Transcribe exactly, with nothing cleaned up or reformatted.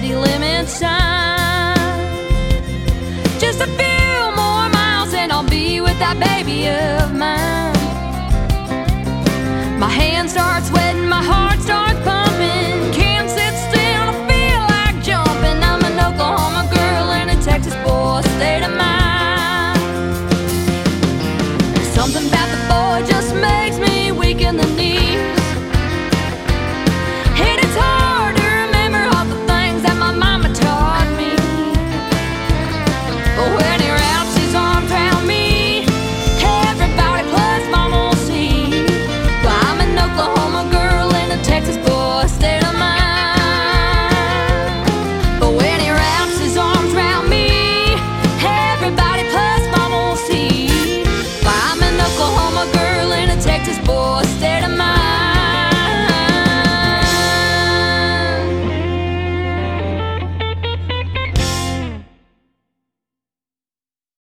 city limit sign. Just a few more miles and I'll be with that baby of mine. My hands start sweating, my heart starts pumping. Can't sit still, I feel like jumping. I'm an Oklahoma girl in a Texas boy state of mind. Something about the boy just makes me weak in the knees. And it's hard to remember all the things that my mama taught me. But when he wraps his arms around me, everybody plus mama will see. Well, I'm an Oklahoma girl in a Texas boy state of mind. But when he wraps his arms around me, everybody plus mama will see. Well, I'm an Oklahoma girl in a Texas boy state of mind.